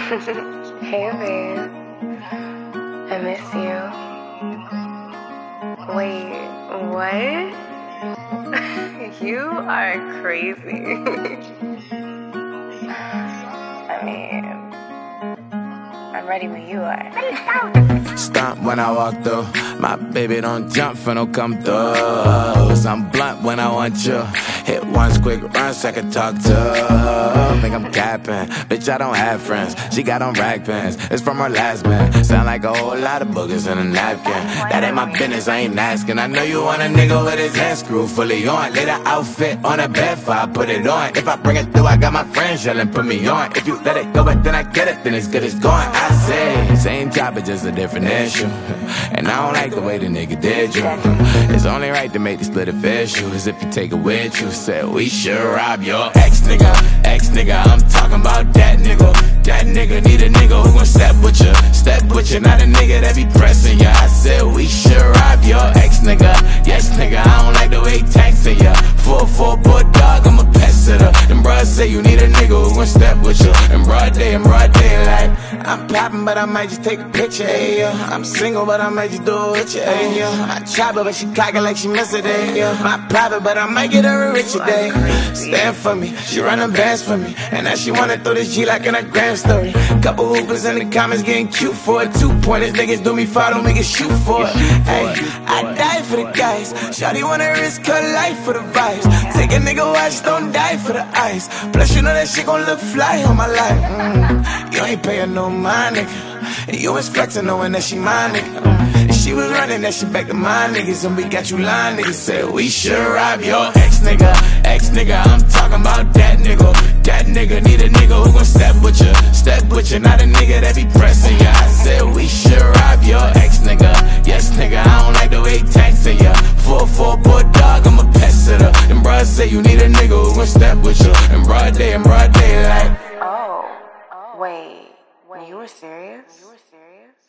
Hey babe, I miss you. Wait, what? You are crazy. I mean, I'm ready when you are. Stomp when I walk through. My baby don't jump for no come throughs. I'm blunt when I want you. Hit once quick run so I can talk to her. Think I'm capping, bitch I don't have friends. She got on rag pants, it's from her last man. Sound like a whole lot of boogers in a napkin. That ain't my business, I ain't asking. I know you want a nigga with his hands screwed fully on. Lay the outfit on a bed for I put it on. If I bring it through, I got my friends yelling, put me on. If you let it go but then I get it, then it's good as gone. I say, same job but just a different issue. And I don't like the way the nigga did you. It's only right to make the split official. As if you take it with you. Said we should rob your ex-nigga. I'm talking about that nigga. That nigga need a nigga who gon' step with you. Step with you, not a nigga that be pressing ya. I said we should rob your ex-nigga. Yes, nigga, I don't like the way he texting ya. 4-4 bulldog, I'm a pest sitter. Them bros say you need a nigga who gon' step with you. In broad daylight. I'm poppin', but I might just take a picture, ayy, yeah. I'm single, but I might just do it with you, ayy, yeah. I chop her, but she cock it like she miss it, ayy, yeah. My private, but I might get her a richer day. Stand for me, she runnin' bands for me. And now she wanna throw this G like in a gram story. Couple hoopers in the comments getting cute for it. 2-pointers, niggas do me foul, don't make it shoot for it. Ayy, I die for the guys. Shawty wanna risk her life for the vibes. Take a nigga watch, don't die for the ice. Plus you know that shit gon' look fly on my life. You ain't payin' no mind, nigga. You was flexin' knowing that she my nigga. She was running that shit back to my niggas. And we got you lying, niggas. Said we should rob your ex-nigga. I'm talking about that nigga. That nigga need a nigga who gon' step with you. Step with you, not a nigga that be pressing ya. I said we should rob your ex-nigga. Yes, nigga, I don't like the way he texting ya. 4-4 bulldog, I'm a pest sitter. Them bros say you need a nigga who gon' step with you. In broad daylight. Oh, wait, you were serious?